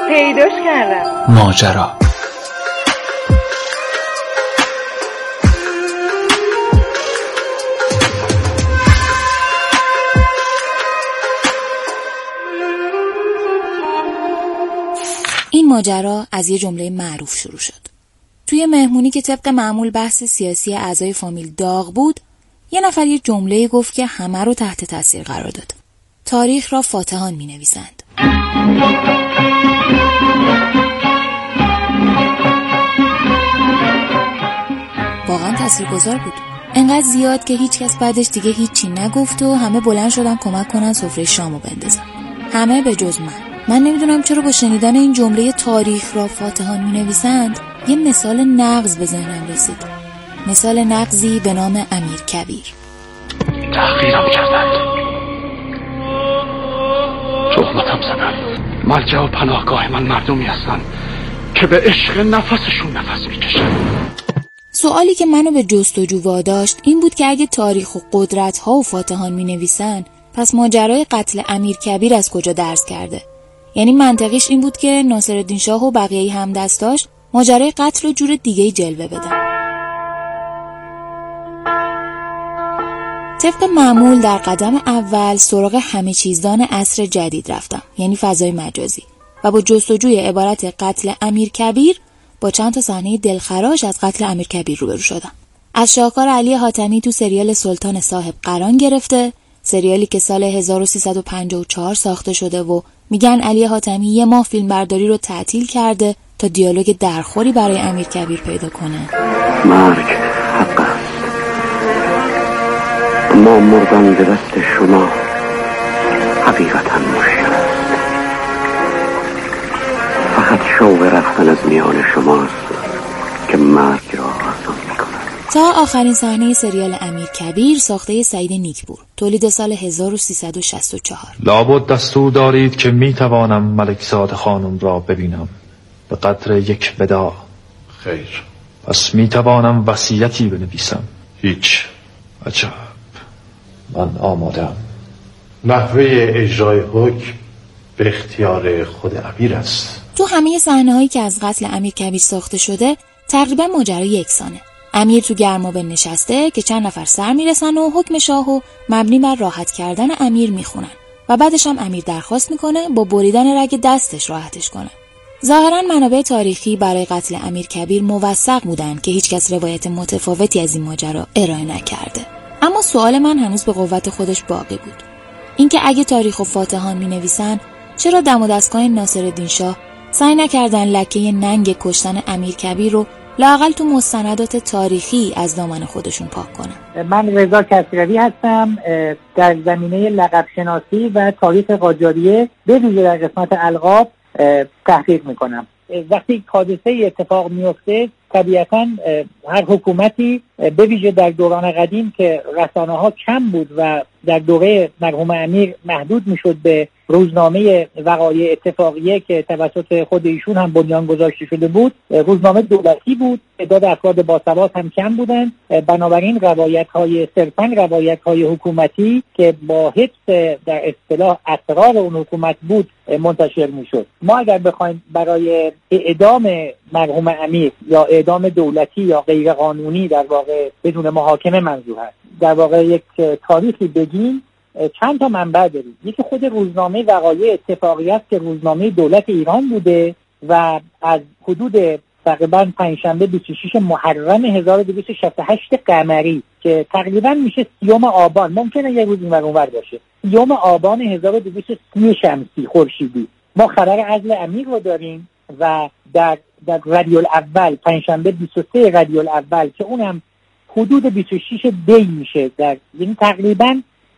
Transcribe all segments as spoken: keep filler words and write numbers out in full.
پیداش کردم. ماجرا. این ماجرا از یه جمله معروف شروع شد. توی مهمونی که طبق معمول بحث سیاسی اعضای فامیل داغ بود، یه نفر یه جمله گفت که همه رو تحت تاثیر قرار داد. تاریخ را فاتحان می نویسند. واقعا تاثیرگذار بود. انقدر زیاد که هیچ کس بعدش دیگه هیچی نگفت و همه بلند شدن کمک کنن سفره شامو بندازن. همه به جز من. من نمیدونم چرا با شنیدن این جمله تاریخ را فاتحان می نویسند یه مثال نقض به ذهنم رسید. مثال نقضی به نام امیر کبیر. تحقیرم کردند، تهمتم زدند. ملجأ و پناهگاه من مردمی هستند که به عشق نفسشون نفس میکشن. سوالی که منو به جستجو واداشت این بود که اگه تاریخ و قدرت ها و فاتحان می نویسن، پس ماجرای قتل امیر کبیر از کجا درس کرده؟ یعنی منطقیش این بود که ناصرالدین شاه و بقیه همدستاش ماجرای قتل و جور دیگه جلوه بدن. طبق معمول در قدم اول سراغ همه چیزدان عصر جدید رفتم، یعنی فضای مجازی، و با جستجوی عبارت قتل امیر کبیر با چند تا صحنه دلخراش از قتل امیر کبیر روبرو شدم. از شاهکار علی حاتمی تو سریال سلطان صاحب قرن گرفته، سریالی که سال هزار و سیصد و پنجاه و چهار ساخته شده و میگن علی حاتمی یه ماه فیلمبرداری رو تعطیل کرده تا دیالوگ درخوری برای امیر کبیر پیدا کنه. مرگ حق است، ما مردن به دست شما حقیقتا مشکل است. فقط شوق رفتن از میان شماست که مرگ را آسان میکنه. تا آخرین صحنه سریال امیر کبیر ساخته سعید نیکپور، تولید سال هزار و سیصد و شصت و چهار. لابد دستور دارید که میتوانم ملکزاد خانم را ببینم به قدر یک وداع. خیر. پس میتوانم وصیتی بنویسم. هیچ. عجب. من آمادم. نحوه اجرای حکم به اختیار خود امیر است. تو همه صحنه‌هایی که از قتل امیر کبیر ساخته شده تقریبا ماجرا یکسانه. امیر تو گرمابه نشسته که چند نفر سر میرسن و حکم شاهو مبنی بر راحت کردن امیر میخونن و بعدش هم امیر درخواست میکنه با بریدن رگ دستش راحتش کنه. ظاهرا منابع تاریخی برای قتل امیر کبیر موثق بودن که هیچکس روایت متفاوتی از این ماجرا ارائه نکرده. اما سوال من هنوز به قوت خودش باقی بود. اینکه اگه تاریخ و فاتحان مینویسن، چرا دم و دستگاه ناصرالدین شاه سعی نکردن لکه ننگ کشتن امیر کبیر رو لااقل تو مستندات تاریخی از دامن خودشون پاک کنن؟ من رضا کسروی هستم، در زمینه لقب شناسی و تاریخ قاجاریه به ویژه در قسمت القاب تحقیق میکنم. وقتی حادثه اتفاق میفته طبیعتاً هر حکومتی به ویژه در دوران قدیم که رسانه ها کم بود و در دوره مرحوم امیر محدود میشد به روزنامه وقایع اتفاقیه که توسط خود ایشون هم بنیان گذاشته شده بود، روزنامه دولتی بود، تعداد افراد باسواد هم کم بودند، بنابراین روایت های صرفاً روایت های حکومتی که با حفظ در اصطلاح اسرار اون حکومت بود منتشر میشد. ما اگر بخوایم برای اعدام مرحوم امیر یا اعدام دولتی یا غیر قانونی در واقع بدون محاکمه منظور هست در واقع یک تاریخی بگیم، چند تا منبع داریم. یکی خود روزنامه وقایع اتفاقی است که روزنامه دولت ایران بوده و از حدود تقریبا پنجشنبه بیست و شش محرم هزار و دویست و شصت و هشت قمری که تقریبا میشه سیوم آبان، ممکنه یه روز این ور اونور باشه، سیوم آبان هزار و دویست و سی شمسی خورشیدی ما خبر عزل امیر رو داریم و در در ربیع الاول پنجشنبه بیست و سه ربیع الاول که اونم حدود بیست و شش دی میشه، در یعنی تقریبا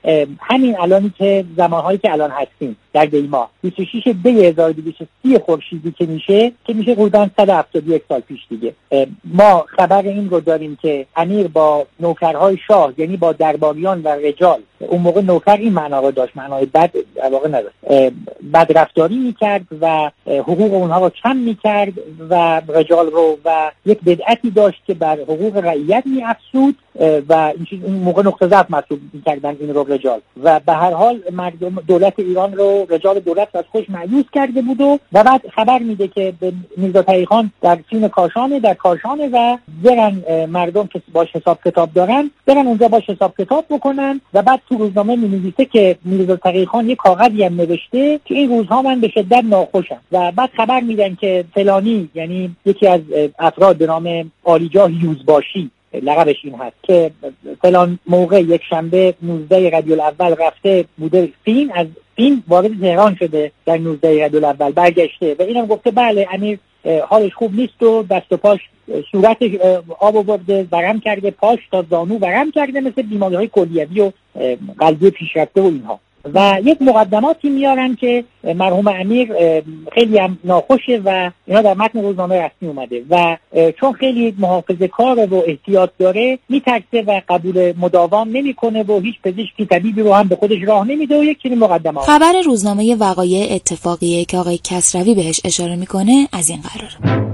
همین الانی که زمانهایی که الان هستیم در دی ماه بیست و شش دی هزار و دویست و سی خورشیدی که میشه که میشه حدوداً صد و هفتاد و یک سال پیش دیگه. ما خبر این رو داریم که امیر با نوکرهای شاه یعنی با درباریان و رجال اون موقع نوکر این معنا رو داشت، معنای بد در واقع نداشت. بد رفتاری میکرد و حقوق اونها رو کم میکرد و رجال رو و یک بدعتی داشت که بر حقوق رعیت میافزود و این چیز اون موقع نقطه ضعف محسوب میکردن این رو رجال. و به هر حال مردم دولت ایران رو رجال دولت از خوش مایوس کرده بود و بعد خبر میده که به میرزا تقی‌خان در فین کاشانه در کاشانه و برن مردم که باش حساب کتاب دارن برن اونجا باش حساب کتاب بکنن. و بعد تو روزنامه می‌نویسه که میرزا تقی‌خان یک کاغذی هم نوشته که این روزها من به شدت ناخوشم. و بعد خبر میدن که فلانی، یعنی یکی از افراد به نام عالیجاه یوزباشی، لقبش این هست، که فلان موقع یک شنبه نوزده ربیع الاول رفته بوده فین، از فین وارد تهران شده در نوزده ربیع الاول برگشته و اینم گفته بله امیر حالش خوب نیست و دست و پاش صورتش آب آورده، ورم کرده، پاش تا زانو ورم کرده، مثل بیماری‌های کلیوی و قلبی پیشرفته و اینها. و یک مقدماتی میارن که مرحوم امیر خیلی هم ناخوشه و اینا در متن روزنامه رسمی اومده و چون خیلی محافظه کاره و احتیاط داره میترسه و قبول مداوام نمیکنه و هیچ پزشکی طبیبی رو هم به خودش راه نمیده و یک چنین مقدمات. خبر روزنامه وقایع اتفاقیه که آقای کسروی بهش اشاره میکنه از این قراره: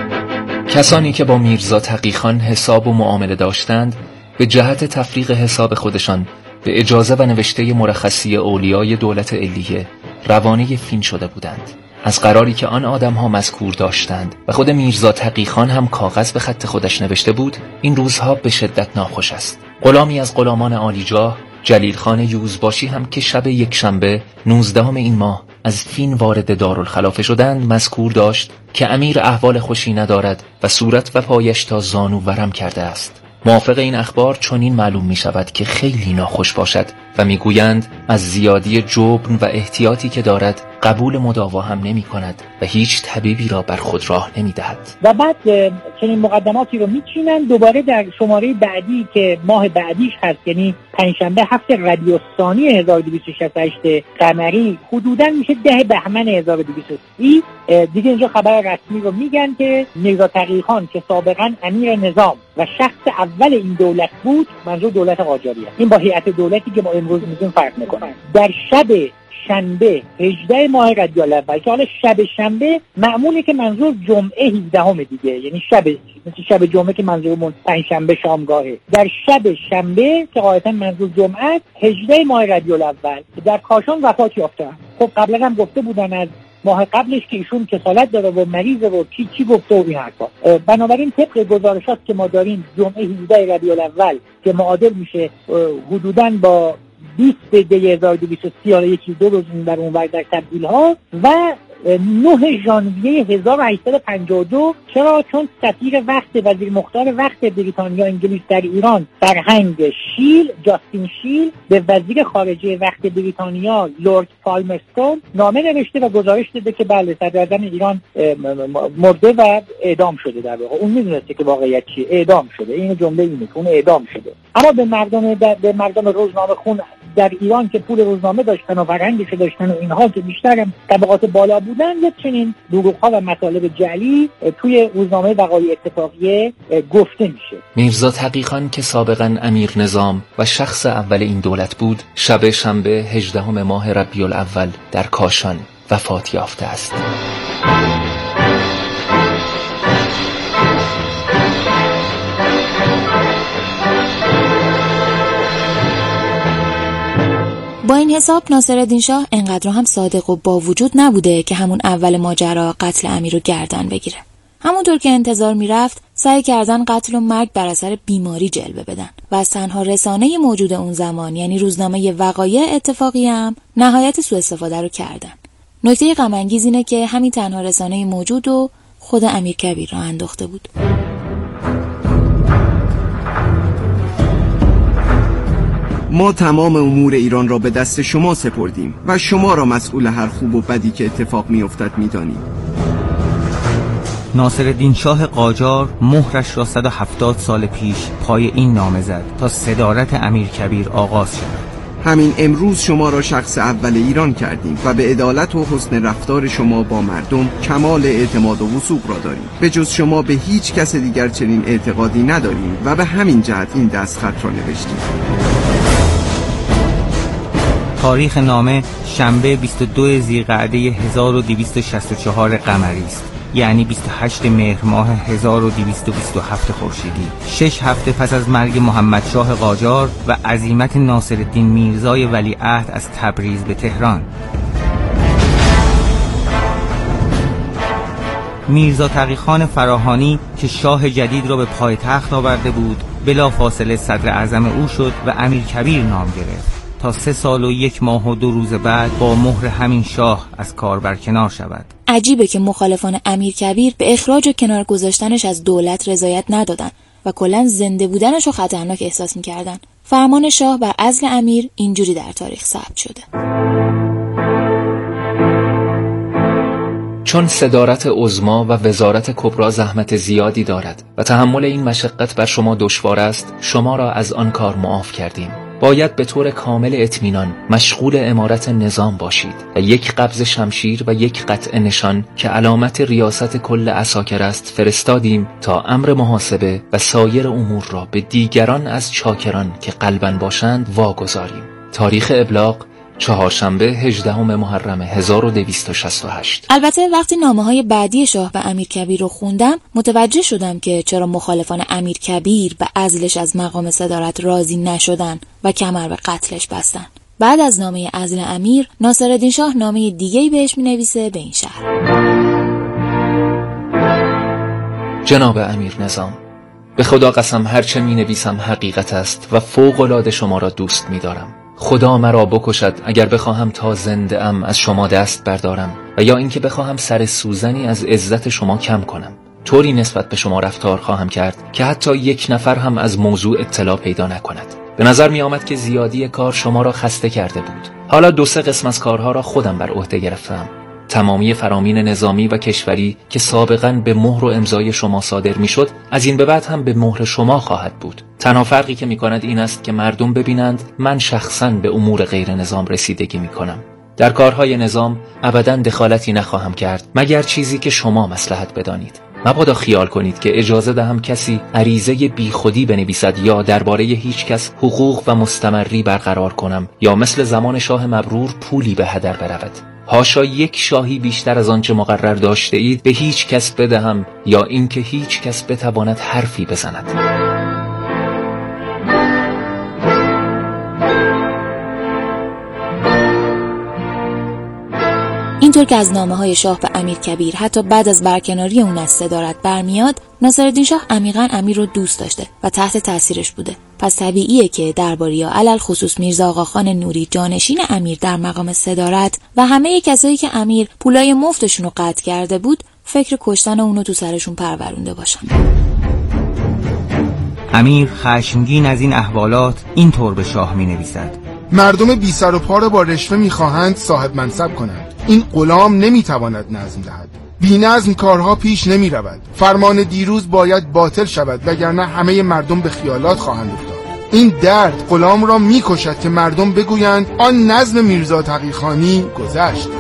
کسانی که با میرزا تقی‌خان حساب و معامله داشتند به جهت تفریق حساب خودشان به اجازه و نوشته مرخصی اولیای دولت علیه روانه فین شده بودند. از قراری که آن آدم‌ها مذکور داشتند و خود میرزا تقی‌خان هم کاغذ به خط خودش نوشته بود، این روزها به شدت ناخوش است. غلامی از غلامان عالیجاه، جلیل خان یوزباشی هم که شب یک شنبه نوزدهم این ماه از فین وارد دارالخلافه شدند مذکور داشت که امیر احوال خوشی ندارد و صورت و پایش تا زانو ورم کرده است. موافق این اخبار چنین معلوم می شود که خیلی ناخوش باشد و می گویند از زیادی جبن و احتیاطی که دارد قبول مداوا هم نمی کند و هیچ طبیبی را بر خود راه نمی دهد. و بعد چنین مقدماتی رو می چینن. دوباره در شماره بعدی که ماه بعدیش هست، یعنی پنجشنبه هفت ربیع الثانی هزار و دویست و شصت و هشت قمری، حدوداً میشه ده بهمن هزار و دویست و سی، دیگه اینجا خبر رسمی رو میگن که میرزا تقی‌خان که سابقاً امیر نظام و شخص اول این دولت بود، منظور دولت قاجاریه، این با هیئت دولتی که ما امروز میگیم فرق میکنه، در شب شنبه هجده ماه ربیع الاول که حالا شب شنبه معموله که منظور جمعه هجدهم دیگه، یعنی شب مثل شب جمعه که منظورمون پنج شنبه شامگاهه، در شب شنبه که قاعدتا منظور جمعه است، هجده ماه ربیع الاول در کاشان وفات یافتن. خب قبلا هم گفته بودن از ماه قبلش که ایشون کسالت داره و مریضه و چی چی گفته و این حرفا. بنابراین طبق گزارشات که ما داریم جمعه هجده ربیع الاول که معادل میشه حدوداً با بیست دی هزار و دویست و سی، یکی دو روز این بر اون ور در تبدیل ها، و نه ژانویه هزار و هشتصد و پنجاه و دو. چرا؟ چون سفیر وقت وزیر مختار وقت بریتانیا انگلیس در ایران فرهنگ شیل جاستین شیل به وزیر خارجه وقت بریتانیا لورد پالمرستون نامه نوشته و گزارش داده که بله صدراعظم ایران مرده و اعدام شده. در واقع اون میدونسته که واقعیت چیه، اعدام شده. این جمله اینه که اون اعدام شده. اما به مردم به مردم روزنامه خون در ایران که پول روزنامه داشتن و فرهنگش داشتن و اینها که بیشتر طبقات بالا بودن، یک چنین دروغ‌ها و مطالب جعلی توی روزنامه وقایع اتفاقیه گفته میشه. میرزا تقی‌خان که سابقاً امیر نظام و شخص اول این دولت بود، شب شنبه هجدهم ماه ربیع الاول در کاشان وفات یافته است. با این حساب ناصرالدین شاه انقدر هم صادق و با وجود نبوده که همون اول ماجرا قتل امیر رو گردن بگیره. همونطور که انتظار میرفت سعی کردن قتل و مرگ بر اثر بیماری جلوه بدن و از تنها رسانه موجود اون زمان یعنی روزنامه وقایع اتفاقیه هم نهایت سوء استفاده رو کردن. نکته غم انگیز اینه که همین تنها رسانه موجود و خود امیرکبیر را انداخته بود. ما تمام امور ایران را به دست شما سپردیم و شما را مسئول هر خوب و بدی که اتفاق میافتد می‌دانیم. ناصرالدین شاه قاجار مهرش را صد و هفتاد سال پیش پای این نامه زد تا صدارت امیرکبیر آغاز شود. همین امروز شما را شخص اول ایران کردیم و به عدالت و حسن رفتار شما با مردم کمال اعتماد و وثوق را داریم. به جز شما به هیچ کس دیگر چنین اعتقادی نداریم و به همین جهت این دستخط را نوشتیم. تاریخ نامه شنبه بیست و دو ذیقعده هزار و دویست و شصت و چهار قمری است، یعنی بیست و هشتم مهر ماه هزار و دویست و بیست و هفت خورشیدی، شش هفته پس از مرگ محمد شاه قاجار و عزیمت ناصرالدین میرزای ولیعهد از تبریز به تهران. میرزا تقی‌خان فراهانی که شاه جدید را به پایتخت آورده بود، بلافاصله صدر اعظم او شد و امیرکبیر نام گرفت تا سه سال و یک ماه و دو روز بعد با مهر همین شاه از کار برکنار شود. عجیبه که مخالفان امیرکبیر به اخراج و کنار گذاشتنش از دولت رضایت ندادن و کلاً زنده بودنش رو خطرناک احساس می‌کردن. فرمان شاه بر عزل امیر اینجوری در تاریخ ثبت شده: چون صدارت عظما و وزارت کبرا زحمت زیادی دارد و تحمل این مشقت بر شما دشوار است، شما را از آن کار معاف کردیم. باید به طور کامل اطمینان مشغول امارت نظام باشید و یک قبض شمشیر و یک قطع نشان که علامت ریاست کل عساکر است فرستادیم تا امر محاسبه و سایر امور را به دیگران از چاکران که قلباً باشند واگذاریم. تاریخ ابلاغ چهارشنبه هجدهم محرم هزار و دویست و شصت و هشت. البته وقتی نامه‌های بعدی شاه به امیرکبیر رو خوندم متوجه شدم که چرا مخالفان امیرکبیر به عزلش از مقام صدارت راضی نشدن و کمر به قتلش بستن. بعد از نامه عزل امیر، ناصرالدین شاه نامه دیگه‌ای بهش می‌نویسه به این شهر: جناب امیر نظام، به خدا قسم هرچه می‌نویسم حقیقت است و فوق‌العاده شما را دوست می‌دارم. خدا مرا بکشد اگر بخواهم تا زنده ام از شما دست بردارم و یا اینکه بخواهم سر سوزنی از عزت شما کم کنم. طوری نسبت به شما رفتار خواهم کرد که حتی یک نفر هم از موضوع اطلاع پیدا نکند. به نظر می آمد که زیادی کار شما را خسته کرده بود. حالا دو سه قسم از کارها را خودم بر عهده گرفتم. تمامی فرامین نظامی و کشوری که سابقاً به مهر و امضای شما صادر میشد، از این به بعد هم به مهر شما خواهد بود. تنها فرقی که میکند این است که مردم ببینند من شخصاً به امور غیر نظام رسیدگی میکنم. در کارهای نظام ابداً دخالتی نخواهم کرد مگر چیزی که شما مصلحت بدانید. مبادا خیال کنید که اجازه دهم کسی عریضه بیخودی بنویسد یا درباره هیچ کس حقوق و مستمری برقرار کنم یا مثل زمان شاه مبرور پولی به هدر برود. حاشا یک شاهی بیشتر از آنچه مقرر داشته اید به هیچ کس بدهم یا اینکه هیچ کس بتواند حرفی بزند. اینطور که از نامه‌های شاه به امیرکبیر حتی بعد از برکناری اون از صدارت برمیاد، ناصرالدین شاه عمیقاً امیر رو دوست داشته و تحت تاثیرش بوده. پس طبیعیه که درباریا علل خصوص میرزا آقاخان نوری جانشین امیر در مقام صدارت و همه کسایی که امیر پولای مفتشون رو قطع کرده بود فکر کشتن اونو تو سرشون پرورونده باشن. امیر خشمگین از این احوالات اینطور به شاه می‌نویسد: مردم بی سر و پا را با رشوه می‌خواهند صاحب منصب کنند. این غلام نمی‌تواند نظم دهد. بی نظم کارها پیش نمی رود. فرمان دیروز باید باطل شود وگرنه همه مردم به خیالات خواهند افتاد. این درد غلام را می کشد که مردم بگویند آن نظم میرزا تقی‌خانی گذشت.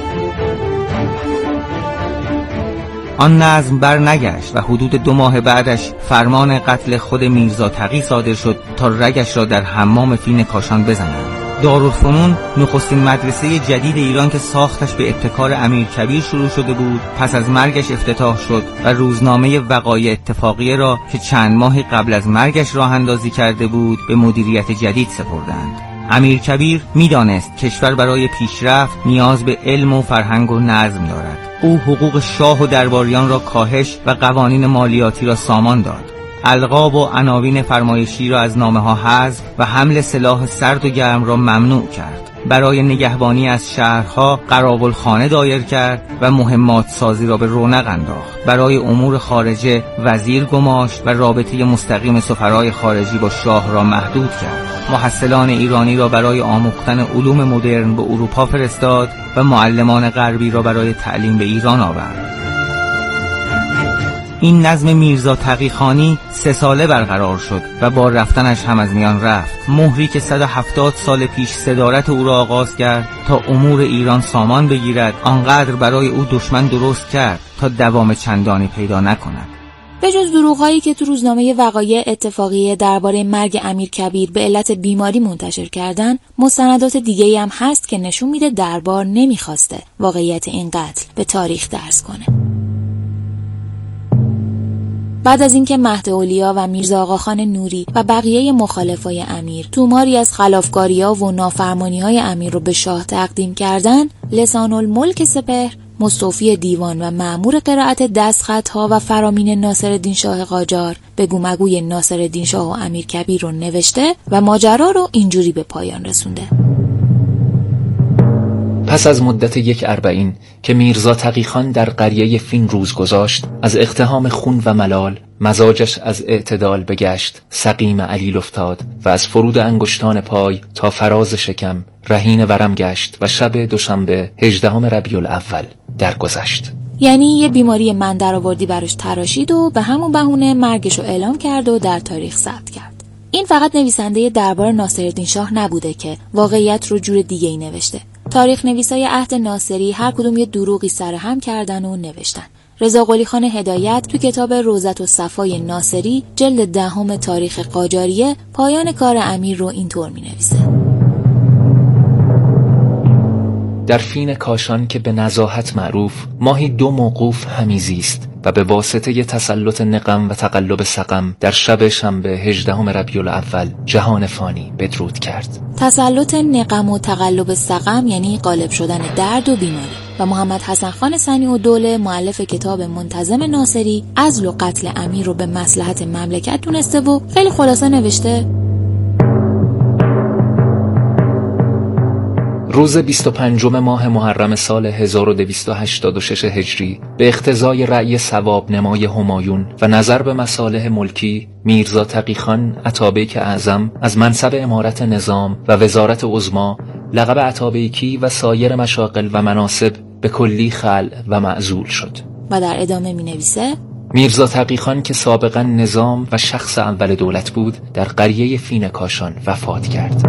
آن نظم بر نگشت و حدود دو ماه بعدش فرمان قتل خود میرزا تقی صادر شد تا رگش را در حمام فین کاشان بزنند. دارالفنون نخستین مدرسه جدید ایران که ساختش به ابتکار امیرکبیر شروع شده بود پس از مرگش افتتاح شد و روزنامه وقایع اتفاقیه را که چند ماهی قبل از مرگش راه اندازی کرده بود به مدیریت جدید سپردند. امیرکبیر می‌دانست کشور برای پیشرفت نیاز به علم و فرهنگ و نظم دارد. او حقوق شاه و درباریان را کاهش و قوانین مالیاتی را سامان داد. القاب و عناوین فرمایشی را از نامه‌ها حذف و حمل سلاح سرد و گرم را ممنوع کرد. برای نگهبانی از شهرها قراولخانه دایر کرد و مهمات سازی را به رونق انداخت. برای امور خارجه وزیر گماشت و رابطه مستقیم سفرای خارجی با شاه را محدود کرد. محصلان ایرانی را برای آموختن علوم مدرن به اروپا فرستاد و معلمان غربی را برای تعلیم به ایران آورد. این نظم میرزا تقی‌خانی سه ساله برقرار شد و با رفتنش هم از میان رفت. مهری که صد و هفتاد سال پیش صدارت او را آغاز کرد تا امور ایران سامان بگیرد، آنقدر برای او دشمن درست کرد تا دوام چندانی پیدا نکند. به جز دروغ‌هایی که تو روزنامه وقایع اتفاقیه درباره مرگ امیرکبیر به علت بیماری منتشر کردن، مستندات دیگه‌ای هم هست که نشون میده دربار نمیخواسته واقعیت این قتل به تاریخ درس کنه. بعد از اینکه مهداولیا و میرزا آقاخان نوری و بقیه مخالفای امیر توماری از خلافکاری‌ها و نافرمانی‌های امیر رو به شاه تقدیم کردن، لسان الملک سپهر مستوفی دیوان و مأمور قرائت دستخطها و فرامین ناصرالدین شاه قاجار بگو مگوی ناصرالدین شاه و امیرکبیر رو نوشته و ماجرا رو اینجوری به پایان رسونده. پس از مدت یک اربعین که میرزا تقیخان در قریه فین روز گذاشت، از اقتحام خون و ملال مزاجش از اعتدال بگشت سقیم علیل افتاد و از فرود انگشتان پای تا فراز شکم رهین ورم گشت و شب دوشنبه هجدهم ربیع الاول درگذشت. یعنی یه بیماری من درآوردی براش تراشید و به همون بهونه مرگشو اعلام کرد و در تاریخ ثبت کرد. این فقط نویسنده دربار ناصرالدین شاه نبوده که واقعیت رو جور دیگه‌ای نوشته. تاریخ نویسای عهد ناصری هر کدوم یه دروغی سرهم کردن و نوشتن. رضا قلی خان هدایت تو کتاب روضت و صفای ناصری جلد دهم تاریخ قاجاریه پایان کار امیر رو اینطور می‌نویسه: در فین کاشان که به نزاهت معروف، ماهی دو موقوف همی زیست و به واسطه تسلط نقم و تقلب سقم در شب شنبه هجدهم ربیع الاول جهان فانی بدرود کرد. تسلط نقم و تقلب سقم یعنی غالب شدن درد و بیماری. و محمد حسن خان صنیع‌الدوله مؤلف کتاب منتظم ناصری عزل و قتل امیر رو به مصلحت مملکت دونسته و خیلی خلاصه نوشته: روز بیست و پنجم ماه محرم سال هزار و دویست و هشتاد و شش هجری به اقتضای رأی ثواب نمای همایون و نظر به مصالح ملکی، میرزا تقیخان عطابیک اعظم از منصب امارت نظام و وزارت عظما، لقب عطابیکی و سایر مشاغل و مناصب به کلی خلع و معزول شد. و در ادامه می نویسه: میرزا تقیخان که سابقا نظام و شخص اول دولت بود، در قریه فین کاشان وفات کرد.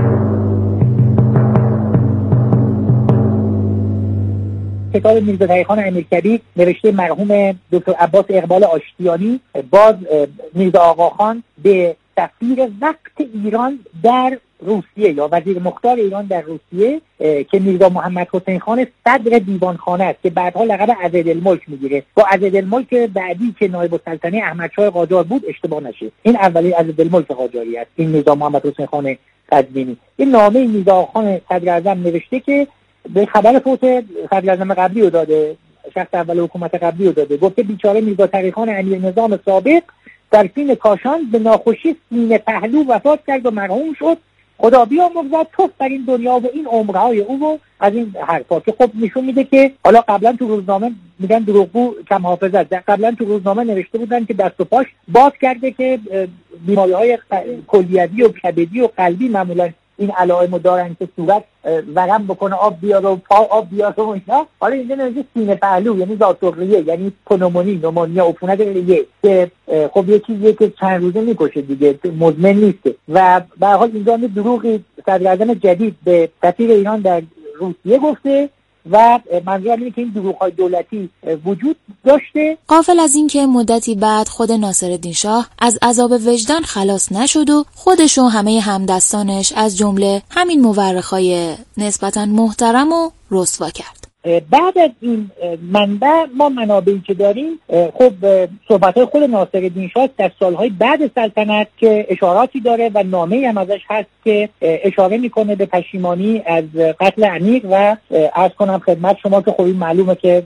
کتاب میرزا تقیخان امیرکبیر نوشته مرحوم دکتر عباس اقبال آشتیانی. باز میرزا آقاخان به سفیر وقت ایران در روسیه یا وزیر مختار ایران در روسیه که میرزا محمد حسین خان صدر دیوانخانه است که بعدها لقب عضدالملک میگیره، با عضدالملک بعدی که نایب السلطنه احمدشاه قاجار بود اشتباه نشه، این اولی عضدالملک قاجاری است. این میرزا محمد حسین خان قزوینی این نامه میرزا خان صدر اعظم نوشته که به خبر فوت صدر اعظم قبلی رو داده، شخص اول حکومت قبلی رو داده، گفته بیچاره میرزا تقیخان امیر نظام سابق در فین کاشان به ناخوشی سینه پهلو وفات کرد و مرحوم شد، خدا بیامرزد توف بر این دنیا و این عمرهای او رو از این حرفا، که خب نشون میده که حالا قبلا تو روزنامه میگن دروغگو کم حافظت، قبلا تو روزنامه نوشته بودن که دست و پاش باز کرده که بیماری‌های کلیوی و کبدی و قلبی معمولا این علائمو دارن که صورت ورم بکنه، آب بیاره و پا آب بیاره و اینا. حالا اینجا نوشته سینه پهلو یعنی ذات‌الریه، یعنی پنومونی، نومونیا، عفونت ریه که خب یه چیزیه که چند روزه میکشه دیگه، مزمن نیست. و به هر حال اینجا دروغی صدر اعظم جدید به سفیر ایران در روسیه گفته و منظورم اینه که این دروغ‌های دولتی وجود داشته. غافل از این که مدتی بعد خود ناصرالدین شاه از عذاب وجدان خلاص نشد و خودش و همه همدستانش از جمله همین مورخای نسبتاً محترم و رسوا کرد. بعد از این منبع ما منابعی که داریم، خب صحبت‌های خود ناصرالدین شاه در سالهای بعد سلطنت که اشاراتی داره و نامه‌ای هم ازش هست که اشاره میکنه به پشیمانی از قتل امیر و عرض کنم خدمت شما که خب این معلومه که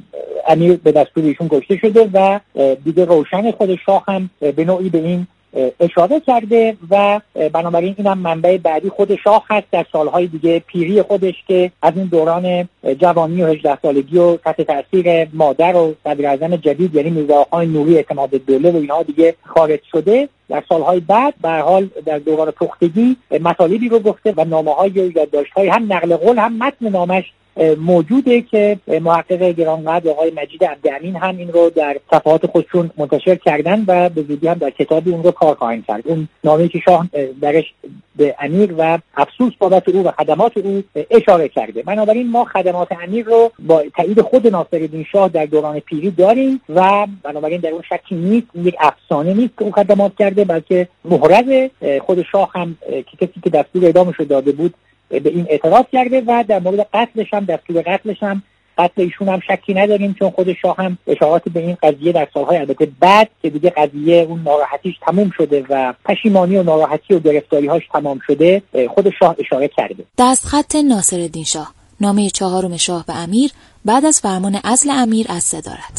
امیر به دستور ایشون کشته شده و دیگه روشن خود شاه هم به نوعی به این اشاره کرده و بنابراین اینم منبع بعدی خود شاه هست در سالهای دیگه پیری خودش که از این دوران جوانی و هجده سالگی و تحت تاثیر مادر و صدر اعظم جدید یعنی میرزا آقای نوری اعتمادالدوله و اینها دیگه خارج شده. در سالهای بعد به هر حال در دوران پختگی مطالبی رو گفته و نامه‌های و یادداشت‌های هم نقل قول هم متن نامش موجوده که محقق گرانقدر آقای مجید عبدالامین هم این رو در صفحات خودشون منتشر کردن و به زودی هم در کتابی اون رو کار خواهند کرد. اون نامه‌ای که شاه درش به امیر و افسوس بابت او و خدمات او اشاره کرده. بنابراین ما خدمات امیر رو با تایید خود ناصرالدین شاه در دوران پیری داریم و بنابراین در اون شکی نیست، یک افسانه نیست که او خدمات کرده، بلکه محرز خود شاه هم که کسی که دستور اعدامش رو داده بود به این اعتراف کرده و در مورد قتلش هم دستور قتلش هم قتل ایشون هم شکی نداریم، چون خود شاه هم اشارات به این قضیه در سالهای البته بعد که دیگه قضیه اون ناراحتیش تموم شده و پشیمانی و ناراحتی و گرفتاری‌هاش تمام شده خود شاه اشاره کرده. دستخط ناصرالدین شاه، نامه چهارم شاه به امیر بعد از فرمان عزل امیر از صدارت.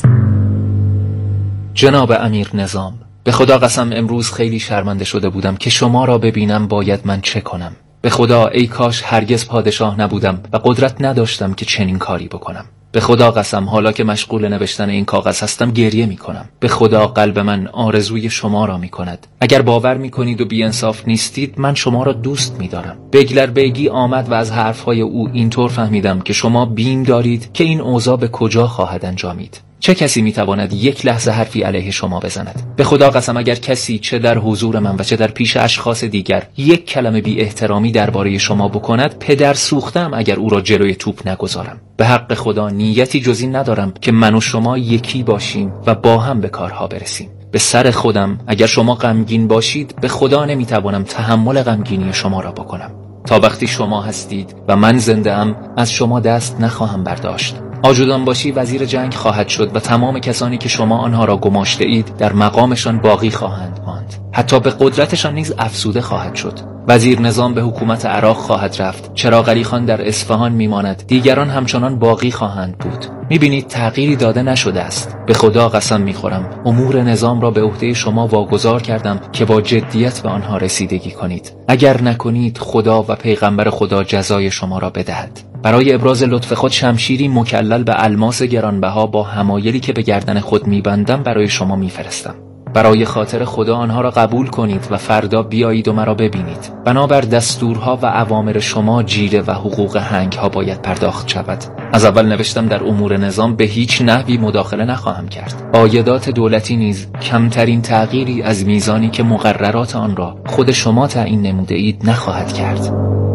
جناب امیر نظام، به خدا قسم امروز خیلی شرمنده شده بودم که شما را ببینم باید من چه کنم. به خدا ای کاش هرگز پادشاه نبودم و قدرت نداشتم که چنین کاری بکنم. به خدا قسم حالا که مشغول نوشتن این کاغذ هستم گریه می کنم. به خدا قلب من آرزوی شما را می کند. اگر باور می کنید و بی انصاف نیستید من شما را دوست می دارم. بگلر بیگی آمد و از حرفهای او اینطور فهمیدم که شما بیم دارید که این اوضاع به کجا خواهد انجامید. چه کسی میتواند یک لحظه حرفی علیه شما بزند؟ به خدا قسم اگر کسی چه در حضور من و چه در پیش اشخاص دیگر یک کلمه بی احترامی درباره شما بکند، پدر سوختم اگر او را جلوی توپ نگذارم. به حق خدا نیتی جز این ندارم که من و شما یکی باشیم و با هم به کارها برسیم. به سر خودم اگر شما غمگین باشید به خدا نمیتوانم تحمل غمگینی شما را بکنم. تا وقتی شما هستید و من زنده ام از شما دست نخواهم برداشت. آجودان باشی وزیر جنگ خواهد شد و تمام کسانی که شما آنها را گماشته اید در مقامشان باقی خواهند ماند. حتی به قدرتشان نیز افزوده خواهد شد. وزیر نظام به حکومت عراق خواهد رفت. چراغ علی خان در اصفهان میماند. دیگران همچنان باقی خواهند بود. میبینید تغییری داده نشده است. به خدا قسم میخورم امور نظام را به عهده شما واگذار کردم که با جدیت به آنها رسیدگی کنید. اگر نکنید خدا و پیغمبر خدا جزای شما را بدهد. برای ابراز لطف خود شمشیری مکلل به الماس گرانبها با حمایلی که به گردن خود میبندم برای شما میفرستم. برای خاطر خدا آنها را قبول کنید و فردا بیایید و مرا ببینید. بنابر دستورها و اوامر شما جیره و حقوق هنگ ها باید پرداخت شود. از اول نوشتم در امور نظام به هیچ نحوی مداخله نخواهم کرد. عایدات دولتی نیز کمترین تغییری از میزانی که مقررات آن را خود شما تعیین نموده اید نخواهد کرد.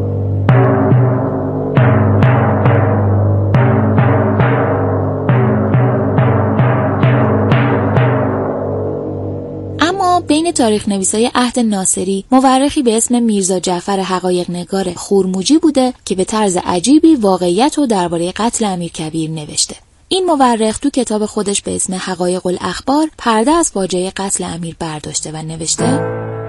بین تاریخ نویسای عهد ناصری مورخی به اسم میرزا جعفر حقایق نگار خورموجی بوده که به طرز عجیبی واقعیت رو درباره قتل امیرکبیر نوشته. این مورخ تو کتاب خودش به اسم حقایق الاخبار پرده از فاجعه قتل امیر برداشته و نوشته: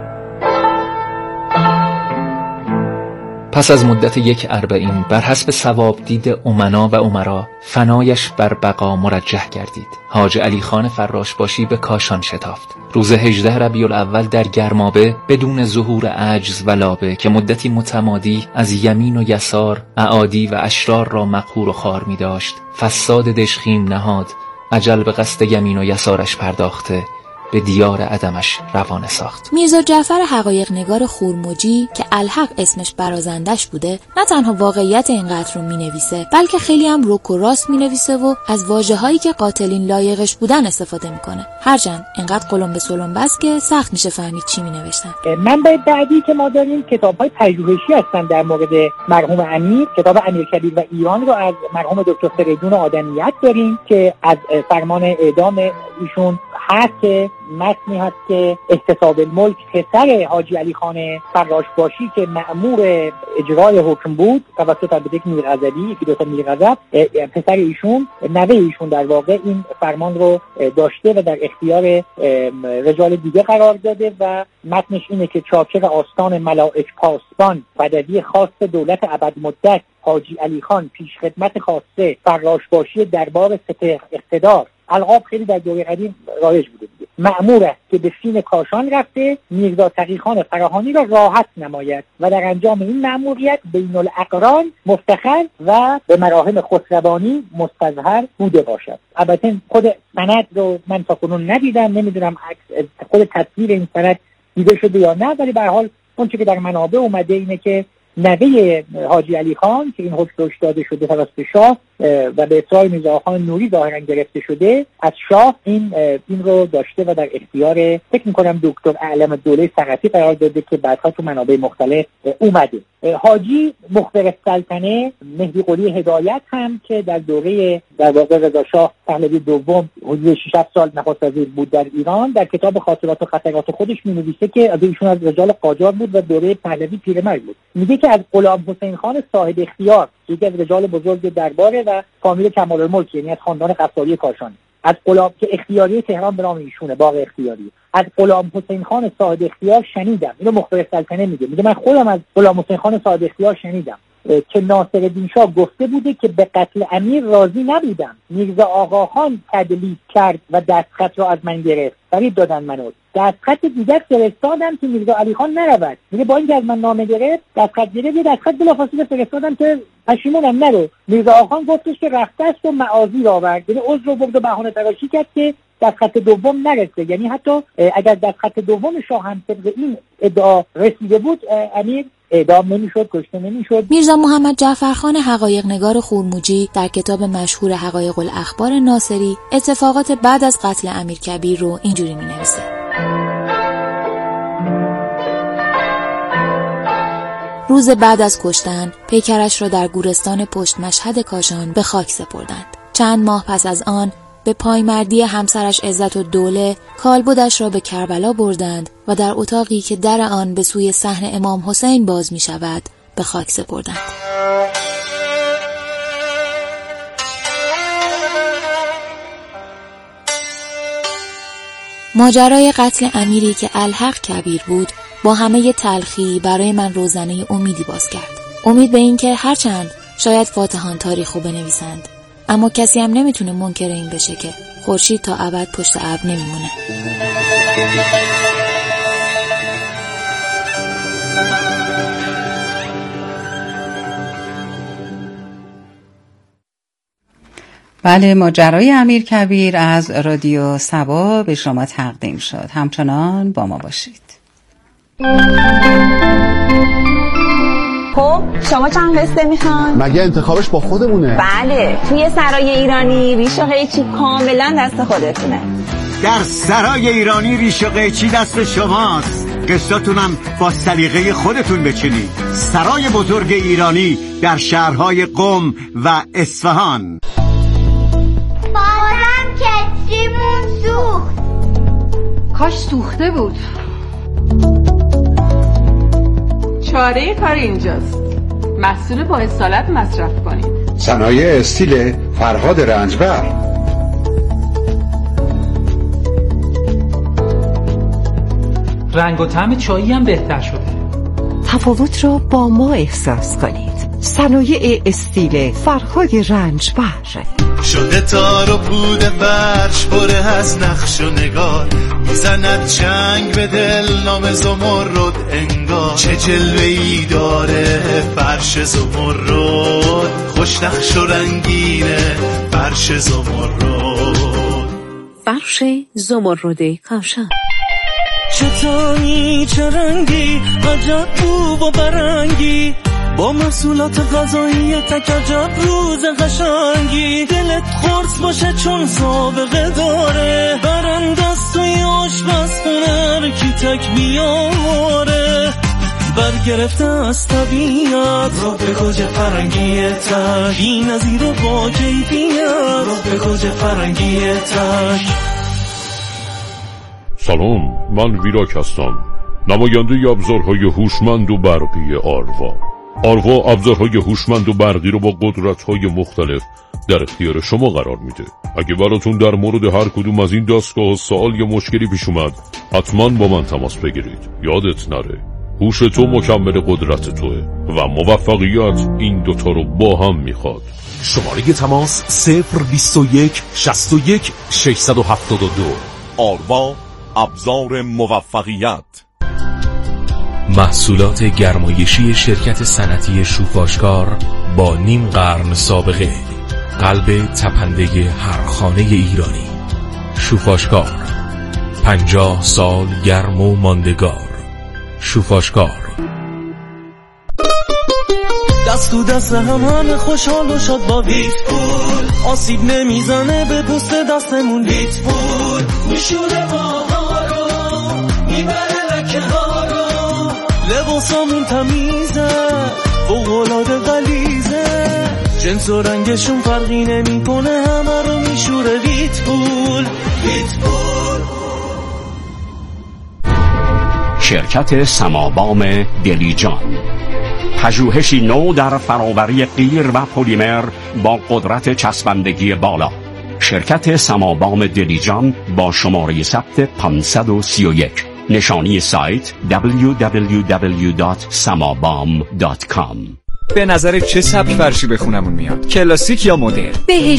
پس از مدت یک اربعین بر حسب ثواب دید امنا و امرا فنایش بر بقا مرجح گردید. حاج علی خان فراش باشی به کاشان شتافت. روز هجده ربیع الاول در گرمابه بدون ظهور عجز و لابه که مدتی متمادی از یمین و یسار اعادی و اشرار را مقهور و خار می داشت، فساد دشخیم نهاد اجل به قصد یمین و یسارش پرداخته به دیار عدمش روانه ساخت. میرزا جعفر حقایق نگار خورموجی که الحق اسمش برازندش بوده نه تنها واقعیت این قتل رو مینویسه بلکه خیلی هم رک و راست مینویسه و از واژه‌هایی که قاتلین لایقش بودن استفاده میکنه. هرچند اینقدر قلم به سلم بس که سخت میشه فهمید چی مینوشتن. منبع بعدی که ما داریم کتاب‌های پژوهشی هستن در مورد مرحوم امیر. کتاب امیرکبیر و ایران رو از مرحوم دکتر فریدون آدمیت داریم که از فرمان اعدام ایشون هست که متنی هست که احتساب الملک پسر حاجی علی خان فراش باشی که مأمور اجرای حکم بود توسط البته یک میرغضبی یکی دو تا میرغضب پسر ایشون نوه ایشون در واقع این فرمان رو داشته و در اختیار رجال دیگه قرار داده و متنش اینه که چاکر آستان ملائک پاسبان بدوی خاص دولت ابد مدت حاجی علی خان پیش خدمت خاصه فراش باشی دربار سپهر اقتدار. القاب خیلی در دوره قدیم رایج بوده دیگه. مأمور است که به فین کاشان رفته میرزا تقیخان فراهانی را راحت نماید و در انجام این مأموریت بین الاقران مفتخر و به مراهم خسروانی مستظهر بوده باشد. البته خود سند رو من تا کنون ندیدم، نمیدونم خود تصویر این سند دیده شده یا نه، ولی به هر حال اون چیزی که در منابع اومده اینه که نوه حاجی علی خان که این حکم روش داده شده توسط شاه و به اصرار میرزا خان نوری ظاهرا گرفته شده، از شاه این این رو داشته و در اختیار فکر میکنم دکتر اعلم دوله سقطی قرار داده که بعدها تو منابع مختلف اومده. حاجی مخبر السلطنه مهدی قلی هدایت هم که در دوره در واقع رضا شاه پهلوی دوم حدود شش هفت سال نخست وزیر بود در ایران، در کتاب خاطرات و خطرات خودش می‌نویسه که از ایشون از رجال قاجار بود و دوره پهلوی پیرمرد بود. میگه که از غلام حسین خان صاحب اختیار، یکی از رجال بزرگ درباره و فامیل کمال‌الملک، یعنی از خاندان قفاری کاشان، از غلام که اختیاری تهران به نام ایشونه، باغ اختیاری، از غلام حسین خان صاحب اختیار شنیدم. اینو مخبر السلطنه میگه، میگه من خودم از غلام حسین خان صاحب اختیار شنیدم که ناصرالدین شاه گفته بوده که به قتل امیر راضی نبودم، میرزا آقاخان تدلیس کرد و دستخط را از من گرفت، فریب دادن منو، دستخط دیگر فرستادم که میرزا علی خان نرود. میگه با اینکه از من نامه گرفت، دستخط گرفت، یه دستخط بلافاصله فرستادم که پشیمونم نرو. میرزا آقاخان گفتش که رفته است و معاذی را آورد، یعنی عذر رو برد و بهانه تراشی کرد که دستخط دوم نرسه. یعنی حتی اگر دستخط دوم شاه هم طبق این ادعا رسیده بود، امیر اعدام نمیشد، کشته نمیشد. میرزا محمد جعفرخان حقایق نگار خورموجی در کتاب مشهور حقایق الاخبار ناصری اتفاقات بعد از قتل امیرکبیر رو اینجوری مینویسه: روز بعد از کشتن پیکرش را در گورستان پشت مشهد کاشان به خاک سپردند. چند ماه پس از آن به پایمردی همسرش عزت الدوله کالبدش را به کربلا بردند و در اتاقی که در آن به سوی صحن امام حسین باز می شود به خاک سپردند. ماجرای قتل امیری که الحق کبیر بود با همه تلخی برای من روزنه امیدی باز کرد. امید به این که هرچند شاید فاتحان تاریخو بنویسند، اما کسی هم نمیتونه منکر این بشه که خورشید تا ابد پشت ابر نمیمونه. بله، ماجرای امیرکبیر از رادیو سبا به شما تقدیم شد. همچنان با ما باشید. خب شما چند قسطه میخوان؟ مگه انتخابش با خودمونه؟ بله، توی سرای ایرانی ریش و قیچی کاملا دست خودتونه. در سرای ایرانی ریش و قیچی دست شماست، قسطاتونم با سلیقه خودتون بچینید. سرای بزرگ ایرانی در شهرهای قم و اصفهان. بازم کتریمون سوخت. کاش سوخته بود. چاره کار اینجاست، محصول با اصالت مصرف کنید. صنایع استیل فرهاد رنجبر. رنگ و طعم چایی هم بهتر شده. تفاوت را با ما احساس کنید. صنایع استیل فرهاد رنجبر. شده تار و پود فرش پره از نقش و نگار، میزند چنگ به دل نام زمرد انگار. چه جلوه‌ای داره فرش زمرد، خوش نقش و رنگینه فرش زمرد. فرش زمرد کاشان. چطوری چه رنگی عجب بو و برنگی، با محصولات غذایی تک عجب روز قشنگی. دلت خورس باشه چون سابقه داره، برندست توی آشپزخونه کی تک بیاره. برگرفته از طبیعت رو به گوجه فرنگی تک، بی نظیر و با کیفیت رو به گوجه فرنگی تک. سلام، من ویراک هستم، نماینده ابزارهای هوشمند و برقی آروا. آروا ابزارهای هوشمند و برقی رو با قدرت‌های مختلف در اختیار شما قرار میده. اگه براتون در مورد هر کدوم از این دستگاه سوال یا مشکلی پیش اومد، حتما با من تماس بگیرید. یادت نره، هوش تو مکمل قدرت توه و موفقیت این دوتا رو با هم میخواد. شماره تماس صفر بیست و یک شصت و یک ششصد و هفتاد و دو. آروا، ابزار موفقیت. محصولات گرمایشی شرکت صنعتی شوفاشکار با نیم قرن سابقه، قلب تپنده هر خانه ایرانی. شوفاشکار، پنجاه سال گرم و ماندگار. شوفاشکار. دست تو دست هم همه خوشحال و شاد با ویتپول. آسیب نمیزنه به پوست دستمون ویتپول. میشوره ماها رو میبره لکه ها رو. لباسامون تمیزه فوق‌العاده غلیظه. جنس و رنگشون فرقی نمیکنه همه رو میشوره ویتپول. ویتپول. شرکت سمابام دلیجان، پژوهشی نو در فراوری غیر و پلیمر با قدرت چسبندگی بالا. شرکت سمابام دلیجان با شماره ثبت پانصد و سی و یک. نشانی سایت دبلیو دبلیو دبلیو دات سمابام دات کام. به نظر چه سبک فرشی به خونمون میاد؟ کلاسیک یا مدرن؟ بهش